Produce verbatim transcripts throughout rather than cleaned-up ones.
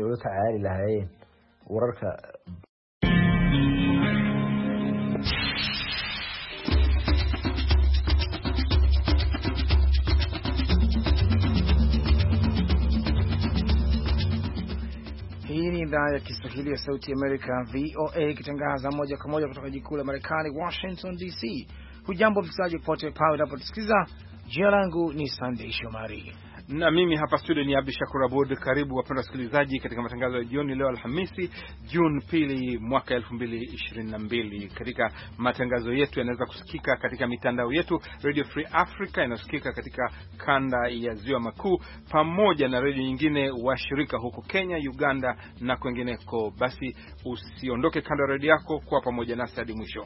ula tacaali lahaayeen wararka. Hii ni idhaa ya Kiswahili ya Sauti Amerika V O A ikitangaza moja kwa moja kutoka jiji kuu la Marekani Washington D C. Hujambo msikilizaji popote pale unapotusikiza. Jina langu ni Sunday Shomari na mimi hapa studio ni Abdi Shakur Abud. Karibu wapenda wasikilizaji katika matangazo ya jioni leo Alhamisi June pili mwaka elfu mbili ishirini na mbili. Katika matangazo yetu yanaweza kusikika katika mitandao yetu Radio Free Africa inasikika katika kanda ya Ziwa Makuu pamoja na radio nyingine washirika huko Kenya, Uganda na kwengineko. Basi usiondoke kando ya radio yako, kwa pamoja nasi hadi mwisho.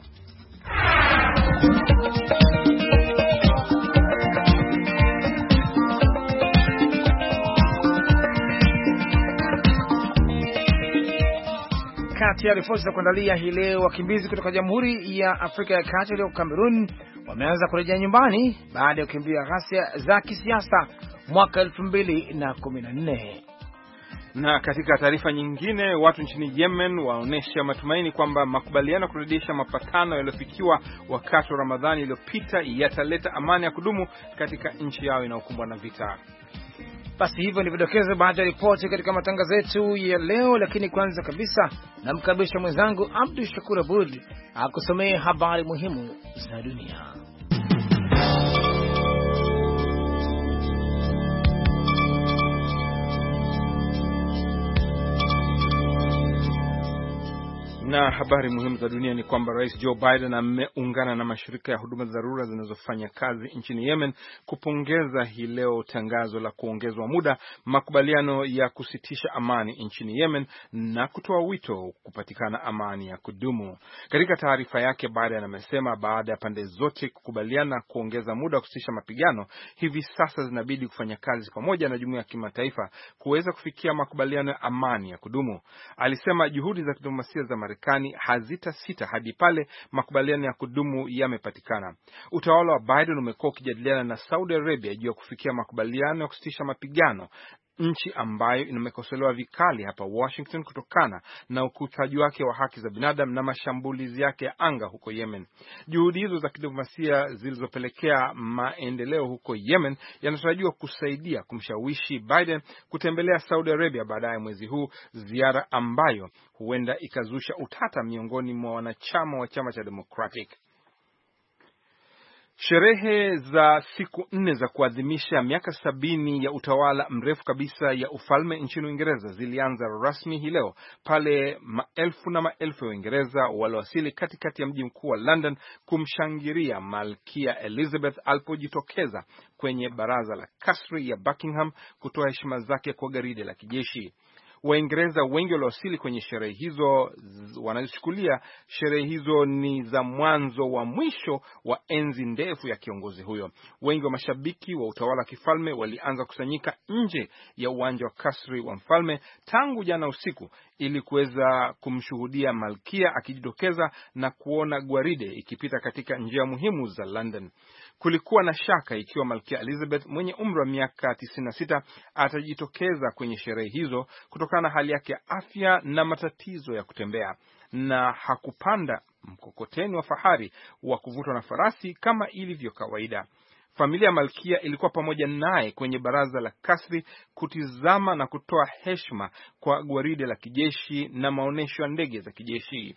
Kati ya ripoti za kuandalia hii leo, wakimbizi kutoka Jamhuri ya Afrika ya Kati leo Cameroon wameanza kurejea nyumbani baada ya kukimbia ghasia za kisiasa mwaka elfu mbili na kumi na nne. Na katika taarifa nyingine, watu nchini Yemen waonesha matumaini kwamba makubaliano kurudisha mapatano yaliyofikiwa wakati wa Ramadhani iliyopita yataleta amani ya kudumu katika nchi yao inayokumbwa na vita. Basi hivyo ni vidokezo baada ya ripoti katika matangazo yetu ya leo, lakini kwanza kabisa namkaribisha mwenzangu Abdul Shakur Abud akusomee habari muhimu za dunia. Na habari muhimu za dunia ni kwamba Rais Joe Biden ameungana na mashirika ya huduma za dharura zinazofanya kazi nchini Yemen kupongeza hii leo tangazo la kuongezwa muda makubaliano ya kusitisha amani nchini Yemen na kutoa wito kupatikana amani ya kudumu. Katika taarifa yake, Biden amesema baada ya pande zote kukubaliana kuongeza muda wa kusitisha mapigano, hivi sasa zinabidi kufanya kazi pamoja na jumuiya ya kimataifa kuweza kufikia makubaliano ya amani ya kudumu. Alisema juhudi za kidiplomasia za Marekani hazita sita hadi pale makubaliano ya kudumu yamepatikana. Utawala wa Biden umekuwa ukijadiliana na Saudi Arabia juu ya kufikia makubaliano ya kusitisha mapigano, nchi ambayo imekosolewa vikali hapa Washington kutokana na ukiukaji wake wa haki za binadamu na mashambulizi yake ya anga huko Yemen. Juhudi hizo za kidiplomasia zilizopelekea maendeleo huko Yemen yanatarajiwa kusaidia kumshawishi Biden kutembelea Saudi Arabia baadaye mwezi huu, ziara ambayo huenda ikazusha utata miongoni mwa wanachama wa chama cha Democratic. Sherehe za siku nne za kuadhimisha miaka sabini ya utawala mrefu kabisa ya ufalme nchini Uingereza zilianza rasmi hii leo pale maelfu na maelfu ya Uingereza waliowasili katikati ya mji mkuu wa London kumshangilia Malkia Elizabeth alipojitokeza kwenye baraza la kasri ya Buckingham kutoa heshima zake kwa gwaride la kijeshi. Waingereza wengi waliowasili kwenye sherehe hizo wanachukulia sherehe hizo ni za mwanzo wa mwisho wa enzi ndefu ya kiongozi huyo. Wengi wa mashabiki wa utawala wa kifalme walianza kusanyika nje ya uwanja wa kasri wa mfalme tangu jana usiku ili kuweza kumshuhudia malkia akijitokeza na kuona gwaride ikipita katika njia muhimu za London. Kulikuwa na shaka ikiwa Malkia Elizabeth mwenye umri wa miaka tisini na sita atajitokeza kwenye sherehe hizo kutokana na hali yake ya afya na matatizo ya kutembea, na hakupanda mkokoteni wa fahari wa kuvutwa na farasi kama ilivyo kawaida. Familia ya Malkia ilikuwa pamoja naye kwenye baraza la kasri kutizama na kutoa heshima kwa gwaride la kijeshi na maonesho ya ndege za kijeshi.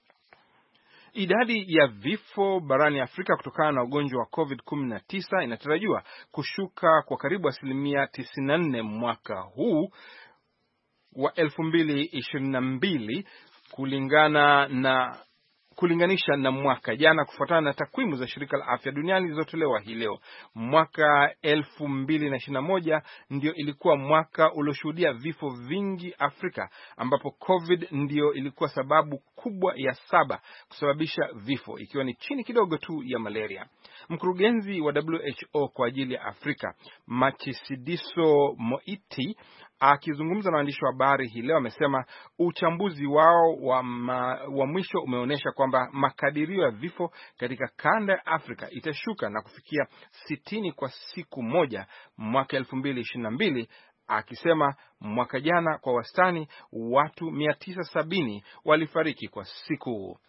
Idadi ya vifo barani Afrika kutokana na ugonjwa wa covid kumi na tisa inatarajiwa kushuka kwa karibu asilimia tisini na nne mwaka huu wa elfu mbili ishirini na mbili kulingana na kulinganisha na mwaka jana, kufuatana na takwimu za shirika la afya duniani zilizotolewa hii leo. Mwaka elfu mbili ishirini na moja ndio ilikuwa mwaka ulioshuhudia vifo vingi Afrika, ambapo COVID ndio ilikuwa sababu kubwa ya saba kusababisha vifo, ikiwa ni chini kidogo tu ya malaria. Mkurugenzi wa W H O kwa ajili ya Afrika, Matshidiso Moeti, akizungumza na waandishi wa habari hii leo, amesema uchambuzi wao wa, ma, wa mwisho umeonyesha kwamba makadirio ya vifo katika kanda ya Afrika itashuka na kufikia sitini kwa siku moja mwaka elfu mbili ishirini na mbili akisema mwaka jana kwa wastani watu mia tisa sabini walifariki kwa siku.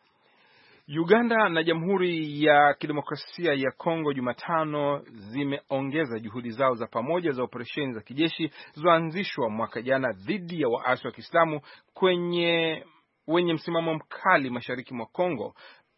Uganda na Jamhuri ya Kidemokrasia ya Kongo Jumatano zimeongeza juhudi zao za pamoja za operesheni za kijeshi zilizoanzishwa mwaka jana dhidi ya waasi wa Kiislamu kwenye wenye msimamo mkali mashariki mwa Kongo,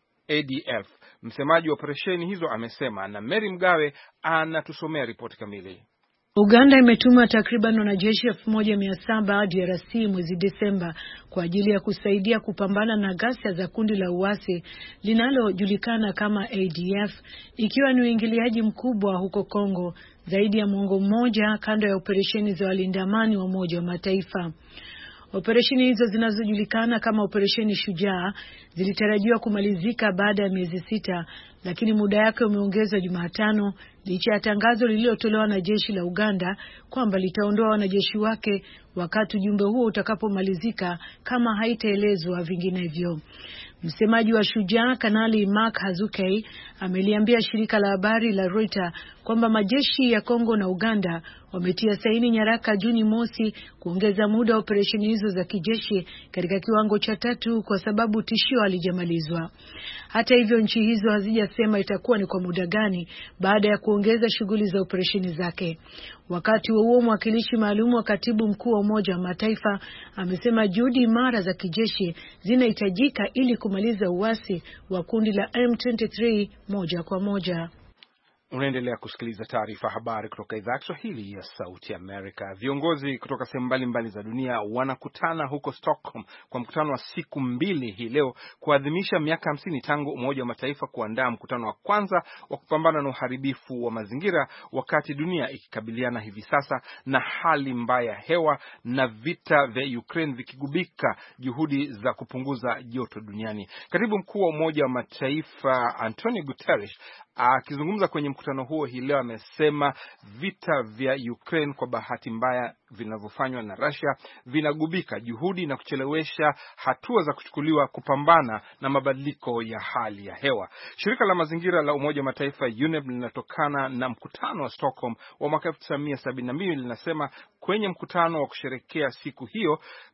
A D F. Msemaji wa operesheni hizo amesema, na Mary Mgawe anatusomea ripoti kamili. Uganda imetuma takriban wanajeshi elfu moja mia saba D R C mwezi Desemba kwa ajili ya kusaidia kupambana na ghasia za kundi la uasi linalojulikana kama A D F, ikiwa ni uingiliaji mkubwa huko Kongo zaidi ya mwongo mmoja kando ya operesheni za walinda amani wa Umoja wa Mataifa. Operesheni hizo zinazojulikana kama Operesheni Shujaa zilitarajiwa kumalizika baada ya miezi sita, lakini muda yake umeongezwa Jumatano licha ya tangazo lililotolewa na jeshi la Uganda kwamba litaondoa wanajeshi wake wakati ujumbe huo utakapomalizika kama haitaelezwa vinginevyo. Msemaji wa Shujaa, Kanali Mark Hazukay, ameliambia shirika la habari la Reuters kwamba majeshi ya Kongo na Uganda wametia saini nyaraka Juni mosi kuongeza muda wa operesheni hizo za kijeshi katika kiwango cha tatu kwa sababu tishio halijamalizwa. Hata hivyo, nchi hizo hazijasema itakuwa ni kwa muda gani baada ya kuongeza shughuli za operesheni zake. Wakati huo huo, mwakilishi maalum wa katibu mkuu wa Umoja wa Mataifa amesema juhudi imara za kijeshi zinahitajika ili kumaliza uasi wa kundi la M ishirini na tatu moja kwa moja. Unaendelea kusikiliza taarifa habari kutoka idhaa ya Kiswahili ya Sauti Amerika. Viongozi kutoka sehemu mbalimbali za dunia wanakutana huko Stockholm kwa mkutano wa siku mbili hii leo kuadhimisha miaka hamsini tangu Umoja wa Mataifa kuandaa mkutano wa kwanza wa kupambana na uharibifu wa mazingira, wakati dunia ikikabiliana hivi sasa na hali mbaya ya hewa na vita vya Ukraine vikigubika juhudi za kupunguza joto duniani. Katibu mkuu wa Umoja wa Mataifa Antonio Guterres akizungumza kwenye mkutano huo hii leo amesema vita vya Ukraine kwa bahati mbaya vinavyofanywa na Russia vinagubika juhudi na kuchelewesha hatua za kuchukuliwa kupambana na mabadiliko ya hali ya hewa. Shirika la mazingira la Umoja wa Mataifa U N E P linatokana na mkutano wa Stockholm wa mwaka elfu tisa mia sabini na mbili linasema kwenye mkutano wa kusherekea siku hiyo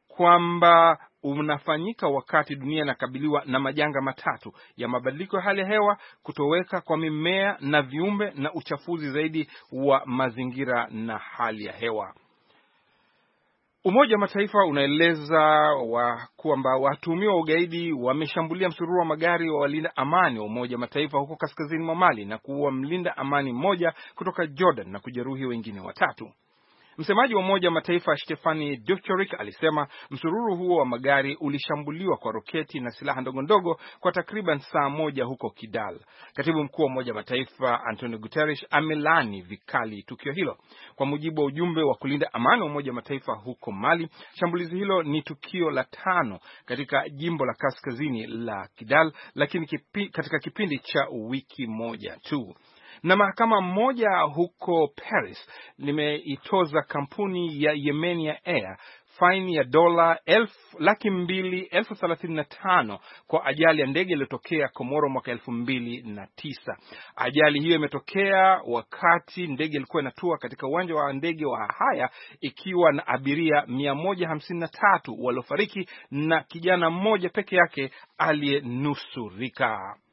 kwamba unafanyika wakati dunia inakabiliwa na majanga matatu ya mabadiliko ya hali ya hewa, kutoweka kwa mimea na viumbe, na uchafuzi zaidi wa mazingira na hali ya hewa. Umoja wa Mataifa unaeleza wa kwamba watuhumiwa wa ugaidi wameshambulia msururu wa magari wa walinda amani wa Umoja wa Mataifa huko kaskazini mwa Mali na kuua mlinda amani mmoja kutoka Jordan na kujeruhi wengine watatu. Msemaji wa Umoja wa Mataifa Stefani Dujarric alisema msururu huo wa magari ulishambuliwa kwa roketi na silaha ndogo ndogo kwa takriban saa moja huko Kidal. Katibu mkuu wa Umoja wa Mataifa Antonio Guterres amelani vikali tukio hilo. Kwa mujibu wa ujumbe wa kulinda amani wa Umoja wa Mataifa huko Mali, shambulizi hilo ni tukio la tano katika jimbo la kaskazini la Kidal, lakini kipi, katika kipindi cha wiki moja tu. Na mahakama moja huko Paris limeitoza kampuni ya Yemenia Air faini ya dola elfu laki mbili elfu thelathini na tano kwa ajali ya ndege iliyotokea Komoro mwaka elfu mbili na tisa. Ajali hiyo imetokea wakati ndege ilikuwa inatua katika uwanja wa ndege wa Haya ikiwa na abiria mia moja hamsini na tatu waliofariki na kijana mmoja peke yake aliyenusurika.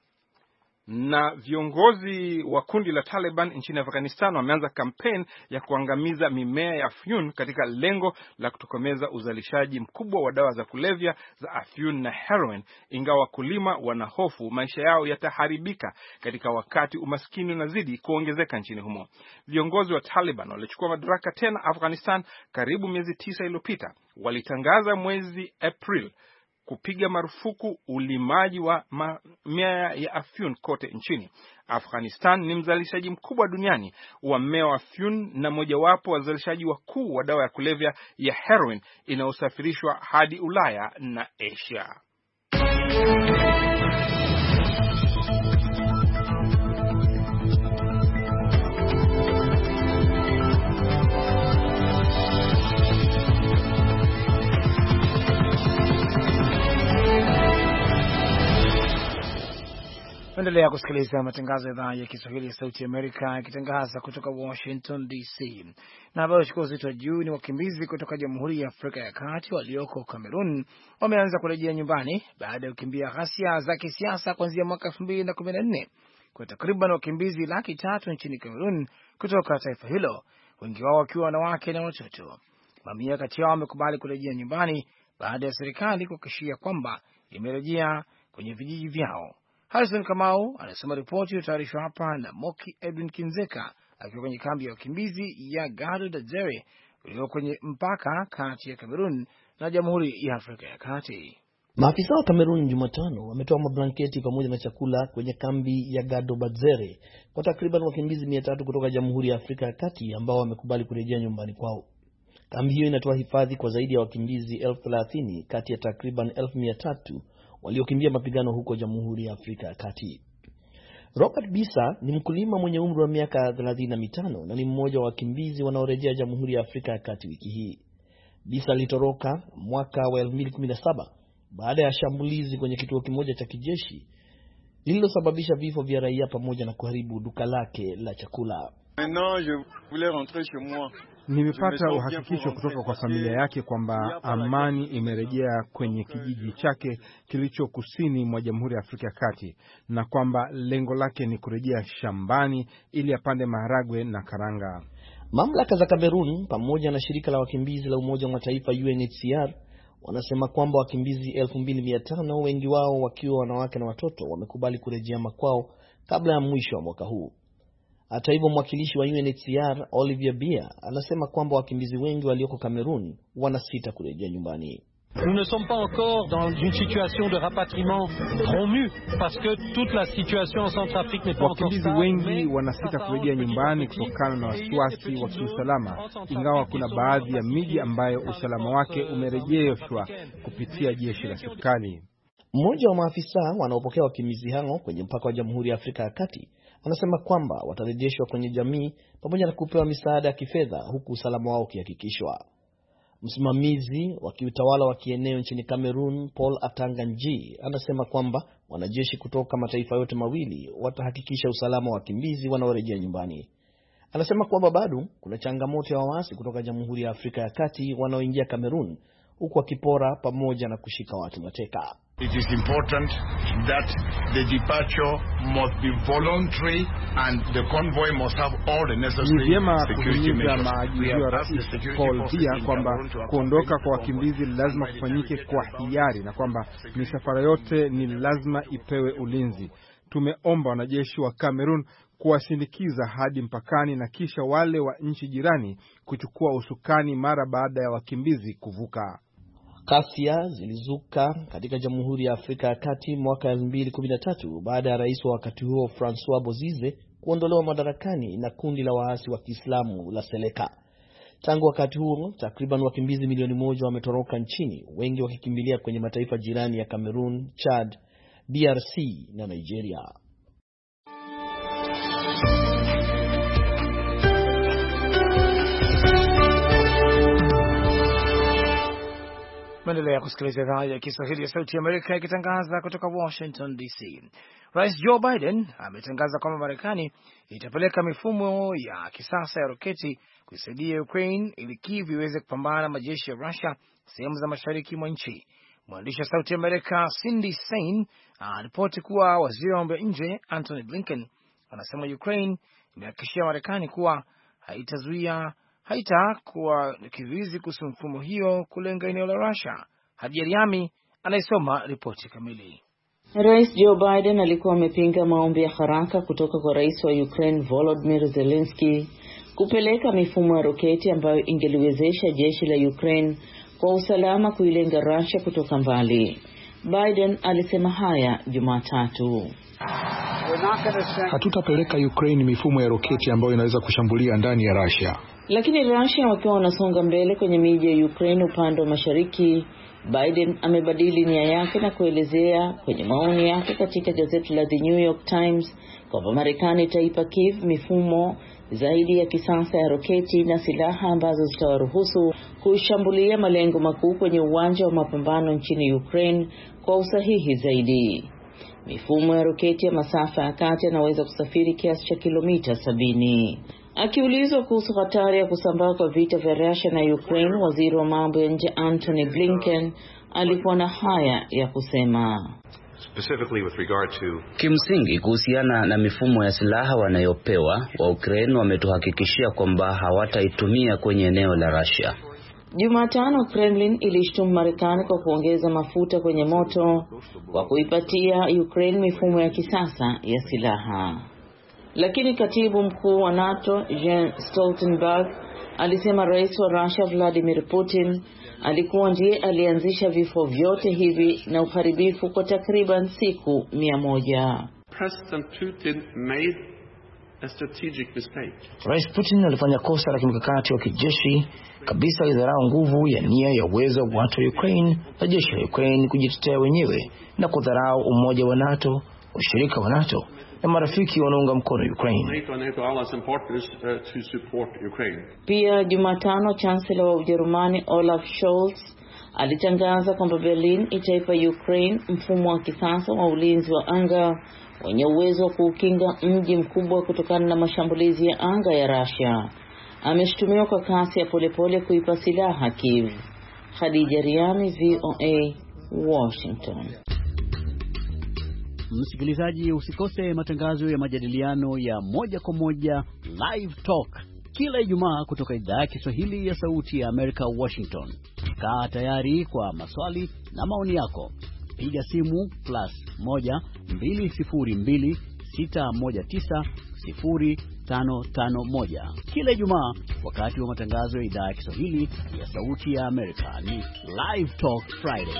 Na viongozi wa kundi la Taliban nchini Afghanistan wameanza kampeni ya kuangamiza mimea ya afyun katika lengo la kutokomeza uzalishaji mkubwa wa dawa za kulevya za afyun na heroin, ingawa wakulima wanahofu maisha yao yataharibika katika wakati umaskini unazidi kuongezeka nchini humo. Viongozi wa Taliban walichukua madaraka tena Afghanistan karibu miezi tisa iliyopita. Walitangaza mwezi April kupiga marufuku ulimaji wa mimea ya afyun kote nchini. Afghanistan ni mzalishaji mkubwa duniani wa mmea wa afyun na mojawapo wa wazalishaji wakuu wa dawa ya kulevya ya heroin inayosafirishwa hadi Ulaya na Asia. Naendelea kusikiliza matangazo ya idhaa ya Kiswahili ya Sauti ya Amerika ikitangaza kutoka Washington D C. Na habari chukua uzito juu ni wakimbizi kutoka Jamhuri ya Afrika ya Kati walioko Cameroon wameanza kurejea nyumbani baada ya kukimbia ghasia za kisiasa kuanzia mwaka elfu mbili na kumi na nne. Kwa takriban wakimbizi laki tatu nchini Cameroon kutoka taifa hilo, wengi wao wakiwa wanawake na watoto. Mamia kati yao wamekubali kurejea nyumbani baada ya serikali kuhakikishia kwamba imerejea kwenye vijiji vyao. Harrison Kamau anasema ripoti iliyotayarishwa hapa na Moki Edwin Kinzeka akiwa kwenye kambi ya wakimbizi ya Gado Dadzere iliyo kwenye mpaka kati ya Cameroon na Jamhuri ya Afrika ya Kati. Maafisa wa Cameroon Jumatano wametoa mablanketi pamoja na chakula kwenye kambi ya Gado Dadzere kwa takriban wakimbizi mia tatu kutoka Jamhuri ya Afrika ya Kati ambao wamekubali kurejea nyumbani kwao. Kambi hiyo inatoa hifadhi kwa zaidi ya wakimbizi elfu thelathini kati ya takriban elfu mia tatu waliokimbia mapigano huko Jamhuri ya Afrika ya Kati. Robert Bisa ni mkulima mwenye umri wa miaka thelathini na mitano na ni mmoja wa wakimbizi wanaorejea Jamhuri ya Afrika ya Kati wiki hii. Bisa alitoroka mwaka wa elfu mbili kumi na saba baada ya shambulizi kwenye kituo kimoja cha kijeshi lililosababisha vifo vya raia pamoja na kuharibu duka lake la chakula. Nimepata uhakikisho kutoka kwa familia yake kwamba amani imerejea kwenye kijiji chake kilicho kusini mwa Jamhuri ya Afrika ya Kati na kwamba lengo lake ni kurejea shambani ili apande maharagwe na karanga. Mamlaka za Cameroon pamoja na shirika la wakimbizi la Umoja wa Mataifa U N H C R wanasema kwamba wakimbizi elfu mbili mia tano, wengi wao wakiwa wanawake na watoto, wamekubali kurejea makwao kabla ya mwisho wa mwaka huu. Hata hivyo, mwakilishi wa U N H C R Olivier Bia anasema kwamba wakimbizi wengi walioko Cameroon wanasita kurejea nyumbani. Nous ne sommes pas encore dans une situation de rapatriement promu parce que toute la situation en Centrafrique n'est pas encore stable. Wakimbizi wengi wanasita kurejea nyumbani kutokana na wasiwasi wa kiusalama, ingawa kuna baadhi ya miji ambayo usalama wake umerejeshwa kupitia jeshi la serikali. Mmoja wa maafisa wanaopokea wakimbizi hao kwenye mpaka wa Jamhuri ya Afrika ya Kati anasema kwamba watarejeshwa kwenye jamii pamoja na kupewa misaada ya kifedha huku usalama wao ukihakikishwa. Msimamizi wa kiutawala wa kieneo nchini Cameroon, Paul Atanganji, anasema kwamba wanajeshi kutoka mataifa yote mawili watahakikisha usalama wa wakimbizi wanaorejea nyumbani. Anasema kwamba bado kuna changamoto ya waasi kutoka Jamhuri ya Afrika ya Kati wanaoingia Cameroon huku wakipora pamoja na kushika watu mateka. It is important that the departure must be voluntary and the convoy must have all the necessary security measures. Maagizo ya Rais Paul Biya kwamba kuondoka kwa wakimbizi lazima kufanyike kwa hiari na kwamba misafara yote ni lazima ipewe ulinzi. Tumeomba wanajeshi wa Cameroon kuwasindikiza hadi mpakani na kisha wale wa nchi jirani kuchukua usukani mara baada ya wakimbizi kuvuka. Ghasia zilizuka katika Jamhuri ya Afrika ya Kati mwaka elfu mbili kumi na tatu baada ya rais wa wakati huo Francois Bozize kuondolewa madarakani na kundi la waasi wa Kiislamu la Seleka. Tangu wakati huo, takriban wakimbizi milioni moja wametoroka nchini, wengi wakikimbilia kwenye mataifa jirani ya Cameroon, Chad, D R C na Nigeria. Maendelea kusikiliza idhaa ya Kiswahili ya Sauti ya Amerika ikitangaza kutoka Washington D C. Rais Joe Biden ametangaza kwamba Marekani itapeleka mifumo ya kisasa ya roketi kusaidia Ukraine ili Kiev iweze kupambana na majeshi ya Russia sehemu za mashariki mwa nchi. Mwandishi wa Sauti ya Amerika Cindy Sain anaripoti kuwa waziri wa mambo ya nje Antony Blinken anasema Ukraine imehakikishia Marekani kuwa haitazuia haita kuwa kizuizi kuhusu mfumo hiyo kulenga eneo la Russia. Hadi Yariami anayesoma ripoti kamili. Rais Joe Biden alikuwa amepinga maombi ya haraka kutoka kwa rais wa Ukraine Volodymyr Zelensky kupeleka mifumo ya roketi ambayo ingeliwezesha jeshi la Ukraine kwa usalama kuilenga Russia kutoka mbali. Biden alisema haya Jumatatu. Hatutapeleka Ukraine mifumo ya roketi ambayo inaweza kushambulia ndani ya Russia. Lakini Russia wakiwa wanasonga mbele kwenye miji ya Ukraine upande wa mashariki, Biden amebadili nia yake na kuelezea kwenye maoni yake katika gazeti la The New York Times kwamba Marekani itaipa Kiev mifumo zaidi ya kisasa ya roketi na silaha ambazo zitawaruhusu kushambulia malengo makuu kwenye uwanja wa mapambano nchini Ukraine kwa usahihi zaidi. Mifumo ya roketi ya masafa ya kati yanaweza kusafiri kiasi cha kilomita sabini. Akiulizwa kuhusu hatari ya kusambaa kwa vita vya Russia na Ukraine, waziri wa mambo ya nje Antony Blinken alikuwa na haya ya kusema. Specifically with regard to kimsingi kuhusiana na mifumo ya silaha wanayopewa, wa Ukraine wametuhakikishia kwamba hawataitumia kwenye eneo la Russia. Jumatano Kremlin ilishtumu Marekani kwa kuongeza mafuta kwenye moto kwa kuipatia Ukraine mifumo ya kisasa ya silaha. Lakini katibu mkuu wa NATO Jens Stoltenberg alisema rais wa Russia Vladimir Putin alikuwa ndiye alianzisha vifo vyote hivi na uharibifu kwa takriban siku mia moja. President Putin made a strategic mistake. Rais Putin alifanya kosa la kimkakati wa kijeshi kabisa, alidharau nguvu ya nia ya uwezo wa watu wa Ukraine na jeshi la Ukraine kujitetea wenyewe na kudharau umoja wa NATO, ushirika wa NATO na marafiki wanaunga mkono Ukraine. NATO, NATO, all is important is, uh, to support Ukraine. Pia Jumatano Chancellor wa Ujerumani Olaf Scholz alitangaza kwamba Berlin itaipa Ukraine mfumo wa kisasa wa ulinzi wa anga wenye uwezo wa kuukinga mji mkubwa kutokana na mashambulizi ya anga ya Russia. Ameshtumiwa kwa kasi ya polepole kuipa silaha Kiev. Khadija Riami, V O A, Washington. Msikilizaji, usikose matangazo ya majadiliano ya moja kwa moja Live Talk kila Ijumaa kutoka idhaa ya Kiswahili ya Sauti ya Amerika, Washington. Kaa tayari kwa maswali na maoni yako. Piga simu plus moja mbili sifuri mbili sita moja tisa sifuri tano tano moja kila Ijumaa wakati wa matangazo ya idhaa ya Kiswahili ya Sauti ya Amerika. Ni Live Talk Friday.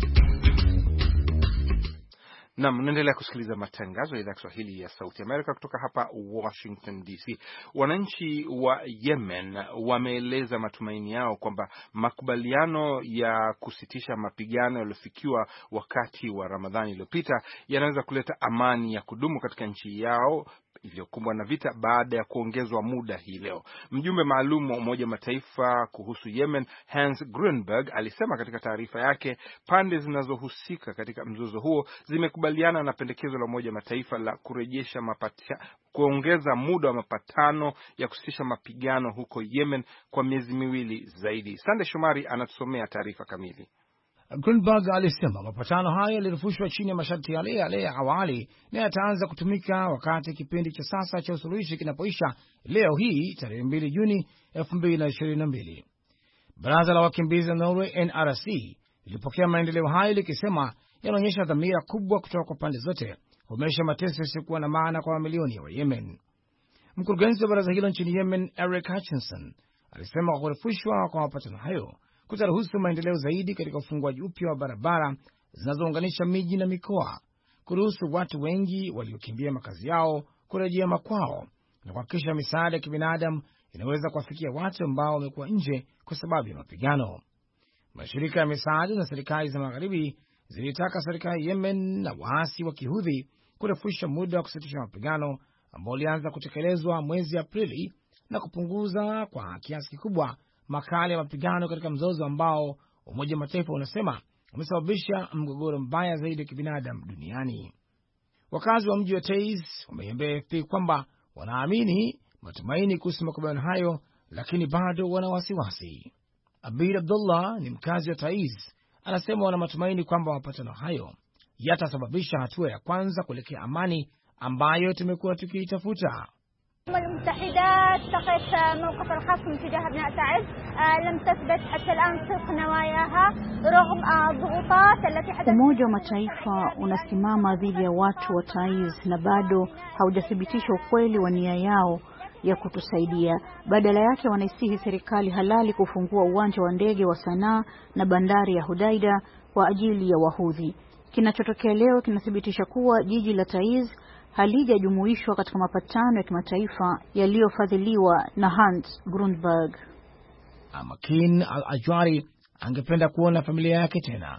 Na mnaendelea kusikiliza matangazo ya idhaa ya Kiswahili ya Sauti Amerika kutoka hapa Washington D C. Wananchi wa Yemen wameeleza matumaini yao kwamba makubaliano ya kusitisha mapigano yaliyofikiwa wakati wa Ramadhani iliyopita yanaweza kuleta amani ya kudumu katika nchi yao iliyokumbwa na vita baada ya kuongezwa muda hii leo. Mjumbe maalum wa Umoja Mataifa kuhusu Yemen, Hans Grunberg, alisema katika taarifa yake pande zinazohusika katika mzozo huo zimekubaliana na pendekezo la Umoja Mataifa la kurejesha mapatia, kuongeza muda wa mapatano ya kusitisha mapigano huko Yemen kwa miezi miwili zaidi. Sande Shomari anatusomea taarifa kamili. Grunberg alisema mapatano hayo yalirufushwa chini ya masharti yale yale ya awali na yataanza kutumika wakati kipindi cha sasa cha usuluhishi kinapoisha leo hii tarehe mbili Juni elfu mbili na ishirini na mbili. Baraza la wakimbizi la Norway N R C lilipokea maendeleo hayo likisema yanaonyesha dhamira kubwa kutoka kwa pande zote kukomesha mateso yasiyokuwa na maana kwa mamilioni ya wa Yemen. Mkurugenzi wa baraza hilo nchini Yemen, Eric Hutchinson, alisema kwa kurefushwa kwa mapatano hayo kutaruhusu maendeleo zaidi katika ufunguaji upya wa barabara zinazounganisha miji na mikoa, kuruhusu watu wengi waliokimbia makazi yao kurejea makwao na kuhakikisha misaada ya kibinadamu inaweza kuwafikia watu ambao wamekuwa nje kwa sababu ya mapigano. Mashirika ya misaada na serikali za magharibi zilitaka serikali ya Yemen na waasi wa Kihudhi kurefusha muda wa kusitisha mapigano ambao ulianza kutekelezwa mwezi Aprili na kupunguza kwa kiasi kikubwa makali ya mapigano katika mzozo ambao Umoja wa Mataifa unasema umesababisha mgogoro mbaya zaidi wa kibinadamu duniani. Wakazi wa mji wa Taiz wameambia A F P kwamba wanaamini matumaini kuhusu makubaliano hayo, lakini bado wana wasiwasi. Abid Abdullah ni mkazi wa Taiz, anasema wana matumaini kwamba mapatano hayo yatasababisha hatua ya kwanza kuelekea amani ambayo tumekuwa tukiitafuta. المتحدة اتخذت موقف الخصم تجاه أبناء تعز لم تثبت حتى الآن صدق نواياها رغم الضغوطات التي حدثت. Umoja wa Mataifa unasimama dhidi ya watu wa Taiz na bado haujathibitisha ukweli wa nia yao ya kutusaidia. Badala yake wanaisihi serikali halali kufungua uwanja wa ndege wa Sanaa na bandari ya Hudaida kwa ajili ya Wahudhi. Kinachotokea leo kinathibitisha kuwa jiji la Taiz halijajumuishwa katika mapatano ya kimataifa yaliyofadhiliwa na Hans Grunberg. Amakin Al-Ajwari angependa kuona familia yake tena.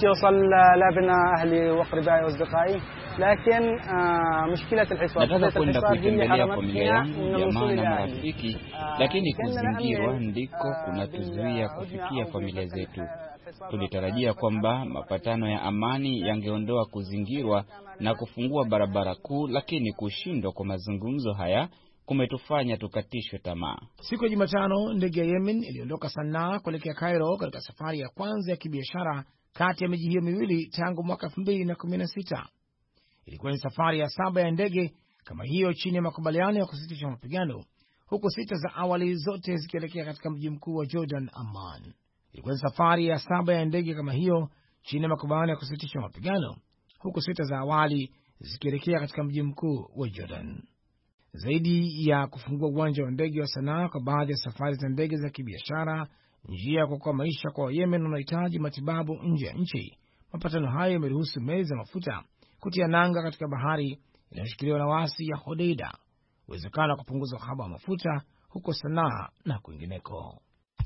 Nataka kwenda kuitembelea familia yangu, jamaa na marafiki, lakini kuzingirwa ndiko kunatuzuia kufikia familia zetu. Tulitarajia kwamba mapatano ya amani yangeondoa kuzingirwa na kufungua barabara kuu, lakini kushindwa kwa mazungumzo haya kumetufanya tukatishwe tamaa. Siku ya Jumatano, ndege ya Yemen iliondoka Sanaa kuelekea Cairo katika safari ya kwanza ya kibiashara kati ya miji hiyo miwili tangu mwaka elfu mbili na kumi na sita. Ilikuwa ni safari ya saba ya ndege kama hiyo chini ya makubaliano ya kusitisha mapigano, huku sita za awali zote zikielekea katika mji mkuu wa Jordan, Amman. Ilikuwa ni safari ya saba ya ndege kama hiyo chini ya makubaliano ya kusitisha mapigano, huku sita za awali zikielekea katika mji mkuu wa Jordan. Zaidi ya kufungua uwanja wa ndege wa Sanaa kwa baadhi ya safari za ndege za kibiashara, njia ya kuokoa maisha kwa Yemen wanahitaji matibabu nje ya nchi, mapatano hayo yameruhusu meli za mafuta kutia nanga katika bahari inayoshikiliwa na waasi ya Hodeida, uwezekano wa kupunguza uhaba wa mafuta huko Sanaa na kwingineko.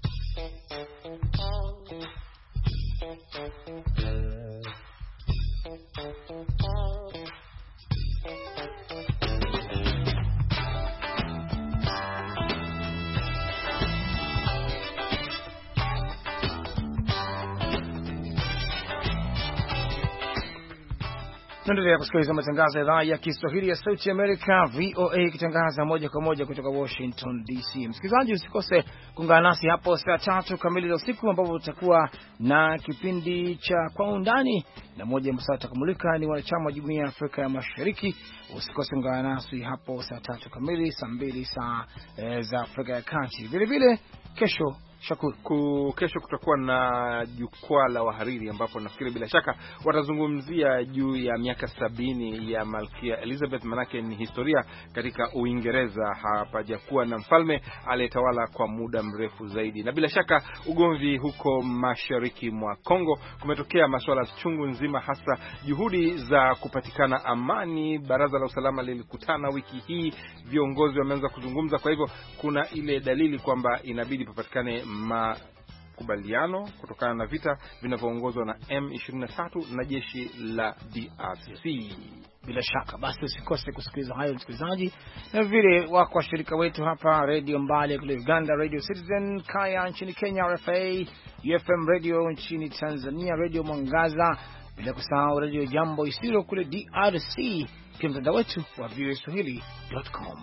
Tunaendelea kusikiliza matangazo ya idhaa ya Kiswahili ya Sauti ya Amerika, V O A, ikitangaza moja kwa moja kutoka Washington D C. Msikilizaji, usikose kuungana nasi hapo saa tatu kamili za usiku, ambapo tutakuwa na kipindi cha Kwa Undani, na moja msaa tutakumulika ni wanachama wa Jumuiya ya Afrika ya Mashariki. Usikose kuungana nasi hapo saa tatu kamili, saa mbili saa e, za Afrika ya Kati. Vile vile kesho Shakur, kesho kutakuwa na jukwaa la wahariri, ambapo nafikiri bila shaka watazungumzia juu ya miaka sabini ya Malkia Elizabeth. Manake ni historia katika Uingereza, hapajakuwa na mfalme aliyetawala kwa muda mrefu zaidi. Na bila shaka ugomvi huko mashariki mwa Kongo kumetokea masuala chungu nzima, hasa juhudi za kupatikana amani. Baraza la usalama lilikutana wiki hii, viongozi wameanza kuzungumza, kwa hivyo kuna ile dalili kwamba inabidi papatikane makubaliano kutokana na vita vinavyoongozwa na M ishirini na tatu na jeshi la D R C. Bila shaka basi usikose kusikiliza hayo msikilizaji, na vile wako washirika wetu hapa Radio Mbale kule Uganda, Radio Citizen, Kaya nchini Kenya, R F A, U F M Radio nchini Tanzania, Radio Mwangaza, bila kusahau Radio Jambo Isiro kule D R C, pia mtandao wetu wa v o a swahili dot com.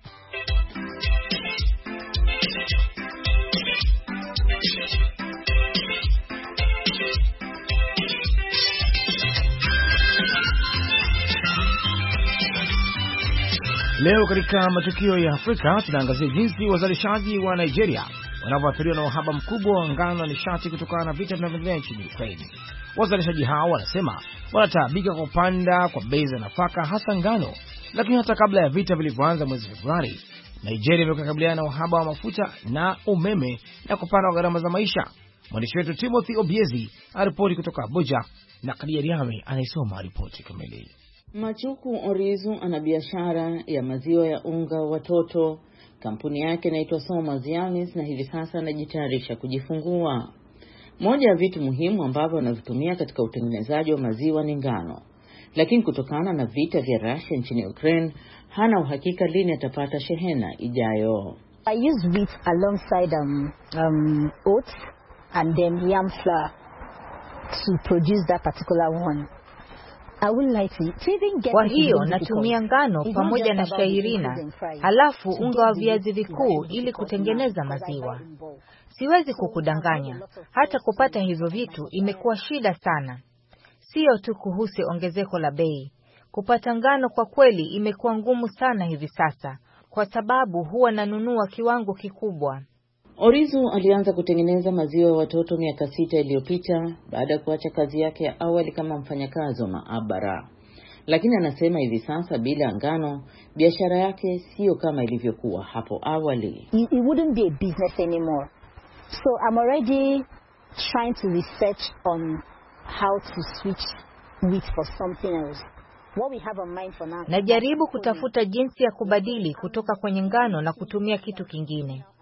Leo katika matukio ya Afrika tunaangazia jinsi wazalishaji wa Nigeria wanavyoathiriwa na uhaba mkubwa wa ngano na nishati kutokana na vita vinavyoendelea nchini Ukraine. Wazalishaji hao wanasema wanataabika kwa kupanda kwa bei za nafaka, hasa ngano. Lakini hata kabla ya vita vilivyoanza mwezi Februari, Nigeria imekabiliana na uhaba wa mafuta na umeme na kupanda kwa gharama za maisha. Mwandishi wetu Timothy Obiezi aripoti kutoka Abuja, na Kadia Riame anaisoma ripoti kamili. Machuku Orizu ana biashara ya maziwa ya unga wa watoto. Kampuni yake inaitwa Soma's Yanis, na hivi sasa anajitayarisha kujifungua. Moja ya vitu muhimu ambavyo anavitumia katika utengenezaji wa maziwa ni ngano. Lakini kutokana na vita vya Russia nchini Ukraine, hana uhakika lini atapata shehena ijayo. I use wheat alongside um, um, oats and then yam flour to produce that particular one. Kwa hiyo natumia ngano pamoja na shayirina, halafu unga wa viazi vikuu ili kutengeneza maziwa. Siwezi kukudanganya, hata kupata hivyo vitu imekuwa shida sana. Sio tu kuhusu ongezeko la bei. Kupata ngano kwa kweli imekuwa ngumu sana hivi sasa, kwa sababu huwa nanunua kiwango kikubwa. Orizu alianza kutengeneza maziwa ya watoto miaka sita iliyopita baada ya kuacha kazi yake ya awali kama mfanyakazi wa maabara. Lakini anasema hivi sasa bila ngano, biashara yake sio kama ilivyokuwa hapo awali. It, it wouldn't be a business anymore. So I'm already trying to research on how to switch wheat for something else. What we have on mind for now. Najaribu kutafuta jinsi ya kubadili kutoka kwenye ngano na kutumia kitu kingine.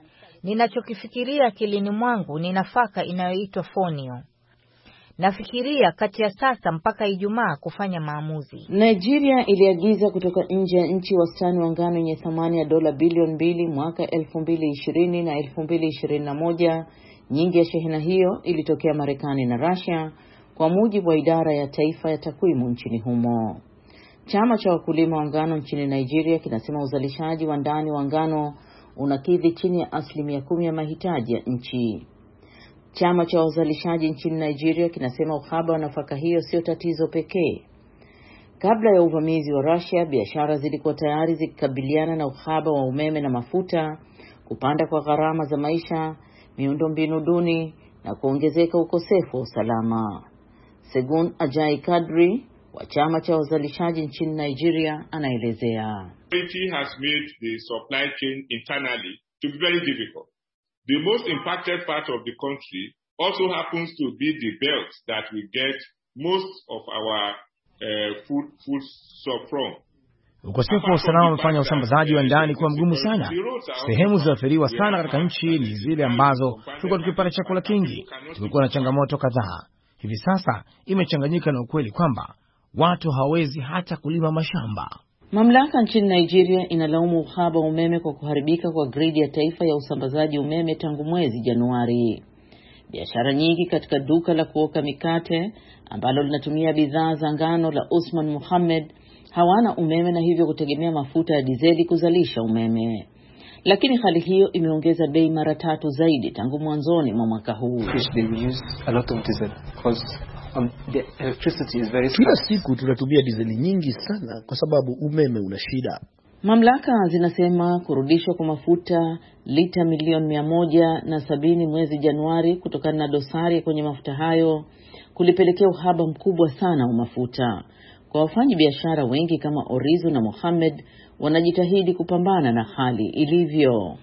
Ninachokifikiria akilini mwangu ni nafaka inayoitwa fonio. Nafikiria kati ya sasa mpaka Ijumaa kufanya maamuzi. Nigeria iliagiza kutoka nje ya nchi wastani wa ngano yenye thamani ya dola bilioni mbili mwaka elfu mbili ishirini na elfu mbili ishirini na moja. Nyingi ya shehena hiyo ilitokea Marekani na Russia, kwa mujibu wa idara ya taifa ya takwimu nchini humo. Chama cha wakulima wa ngano nchini Nigeria kinasema uzalishaji wa ndani wa ngano unakidhi chini ya asilimia kumi ya mahitaji ya nchi. Chama cha wazalishaji nchini Nigeria kinasema uhaba wa nafaka hiyo sio tatizo pekee. Kabla ya uvamizi wa Russia, biashara zilikuwa tayari zikikabiliana na uhaba wa umeme na mafuta, kupanda kwa gharama za maisha, miundombinu duni na kuongezeka ukosefu wa usalama. Segun Ajay Kadri wa chama cha wazalishaji nchini Nigeria anaelezea. It has made the supply chain internally to be very difficult. The most impacted part of the country also happens to be the belt that we get most of our uh, food food stuff from. Ukosefu wa usalama umefanya usambazaji wa ndani kuwa mgumu sana. Sehemu zilizoathiriwa sana katika nchi ni zile ambazo tulikuwa tukipata chakula kingi. Tulikuwa na changamoto kadhaa. Hivi sasa imechanganyika na ukweli kwamba watu hawezi hata kulima mashamba. Mamlaka nchini Nigeria inalaumu uhaba wa umeme kwa kuharibika kwa gridi ya taifa ya usambazaji umeme tangu mwezi Januari. Biashara nyingi katika duka la kuoka mikate ambalo linatumia bidhaa za ngano la Usman Muhammad hawana umeme na hivyo kutegemea mafuta ya dizeli kuzalisha umeme. Lakini hali hiyo imeongeza bei mara tatu zaidi tangu mwanzoni mwa mwaka huu. Um, the electricity is very Kila siku tunatumia dizeli nyingi sana kwa sababu umeme una shida. Mamlaka zinasema kurudishwa kwa mafuta lita milioni mia moja na sabini mwezi Januari kutokana na dosari kwenye mafuta hayo kulipelekea uhaba mkubwa sana wa mafuta. Kwa wafanyi biashara wengi kama Orizu na Mohamed wanajitahidi kupambana na hali ilivyo.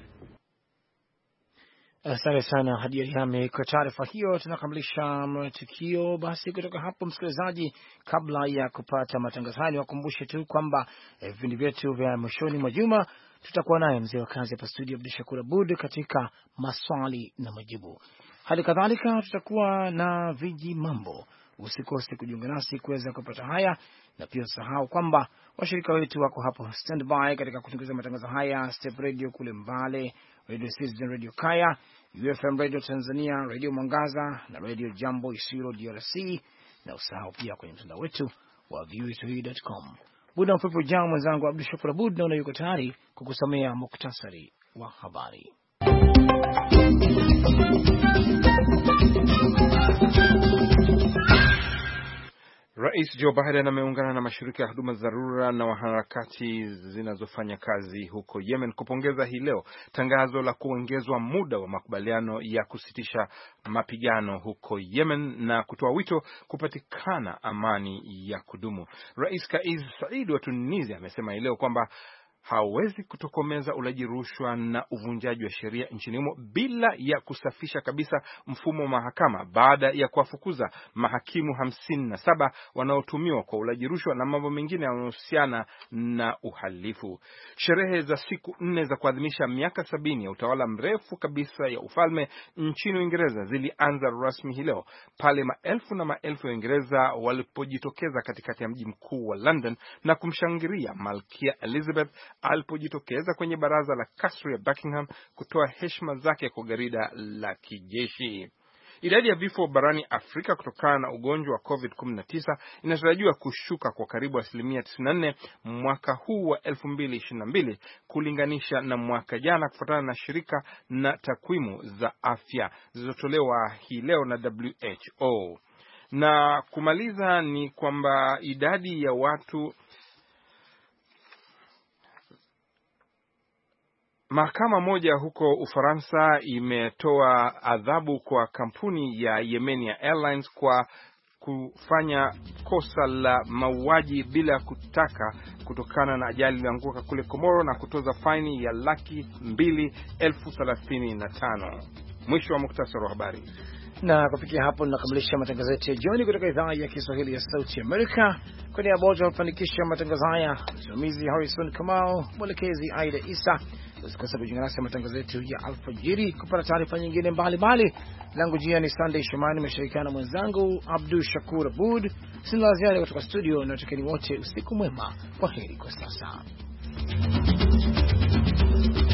Asante sana Hadia Yame kwa taarifa hiyo. Tunakamilisha matukio basi kutoka hapo, msikilizaji. Kabla ya kupata matangazo haya, niwakumbushe tu kwamba vipindi eh, vyetu vya mwishoni mwa juma tutakuwa naye mzee wa kazi hapa studio Abdul Shakur Abud katika maswali na majibu. Hali kadhalika tutakuwa na viji mambo. Usikose kujiunga nasi kuweza kupata haya, na pia usahau kwamba washirika wetu wako hapo standby katika kutangaza matangazo haya: Step Radio kule Mbale, Radio Citizen, Radio Kaya, U F M Radio Tanzania, Radio Mwangaza na Radio Jambo Isiro D R C, na usahau pia kwenye mtandao wetu wa v o a swahili dot com. Muda mfupi ujao mwenzangu Abdul Shakur Abud naona yuko tayari kukusomea muktasari wa habari. Rais Joe Biden ameungana na mashirika ya huduma za dharura na wanaharakati zinazofanya kazi huko Yemen kupongeza hii leo tangazo la kuongezwa muda wa makubaliano ya kusitisha mapigano huko Yemen na kutoa wito kupatikana amani ya kudumu. Rais Kais Saied wa Tunisia amesema hii leo kwamba hawezi kutokomeza ulaji rushwa na uvunjaji wa sheria nchini humo bila ya kusafisha kabisa mfumo wa mahakama baada ya kuwafukuza mahakimu hamsini na saba wanaotumiwa kwa ulaji rushwa na mambo mengine yanayohusiana na uhalifu. Sherehe za siku nne za kuadhimisha miaka sabini ya utawala mrefu kabisa ya ufalme nchini Uingereza zilianza rasmi hii leo pale maelfu na maelfu ya Uingereza walipojitokeza katikati ya mji mkuu wa London na kumshangilia Malkia Elizabeth alipojitokeza kwenye baraza la kasri ya Buckingham kutoa heshima zake kwa garida la kijeshi. Idadi ya vifo barani Afrika kutokana na ugonjwa wa covid kumi na tisa inatarajiwa kushuka kwa karibu asilimia tisini na nne mwaka huu wa elfu mbili ishirini na mbili kulinganisha na mwaka jana, kufuatana na shirika na takwimu za afya zilizotolewa hii leo na W H O. Na kumaliza ni kwamba idadi ya watu Mahakama moja huko Ufaransa imetoa adhabu kwa kampuni ya Yemenia Airlines kwa kufanya kosa la mauaji bila kutaka kutokana na ajali iliyoanguka kule Komoro na kutoza faini ya laki mbili elfu thelathini na tano. Mwisho wa muktasari wa habari. Na kufikia hapo tunakamilisha matangazo yetu ya jioni kutoka idhaa ya Kiswahili ya Sauti Amerika. Kwa niaba ya wote waliofanikisha matangazo haya, msimamizi Harrison Kamau, mwelekezi Aida Isa, Usikose kujiunga nasi matangazo yetu ya alfajiri kupata taarifa nyingine mbalimbali. Langu jina ni Sunday Shomani, nimeshirikiana na mwenzangu Abdul Shakur Abud. Sina la ziada kutoka studio, na tukeni wote usiku mwema. Kwaheri kwa sasa.